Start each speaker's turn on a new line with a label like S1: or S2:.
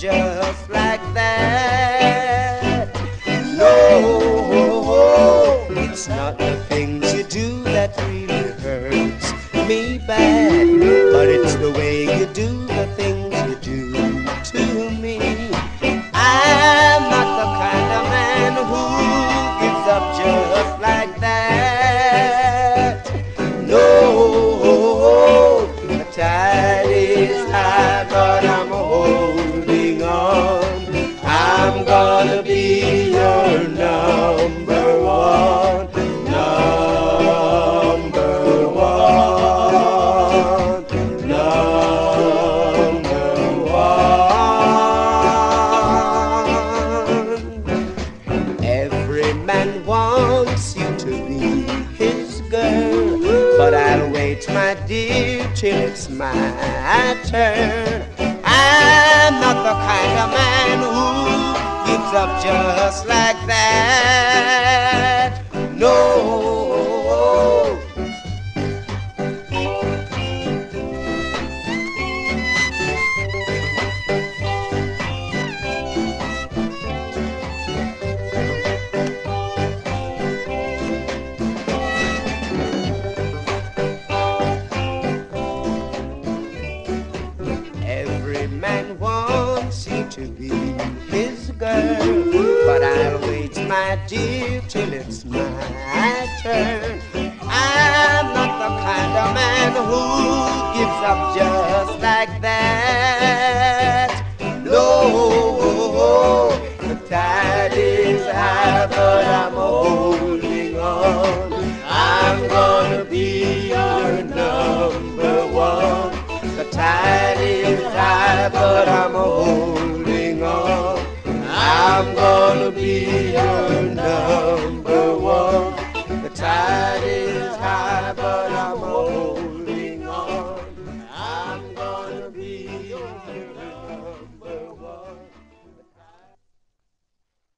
S1: just like that. No, it's not the things you do that really hurts me bad, but it's the way you do the things you do to me. I'm not the kind of man who gives up just like that. No, the tide is high, but I'm holding on. I'm gonna be your number one, number one, number one. Every man wants you to be his girl, but I'll wait, my dear, till it's my turn. I'm not the kind of man who gives up just like that. No. Every man wants you to be his girl, but I'll wait, my dear, till it's my turn. I'm not the kind of man who gives up just like that. No, the tide is high, but I'm holding on. I'm gonna be your number one. The tide is high, but I'm holding on. I'm gonna be your number one. The tide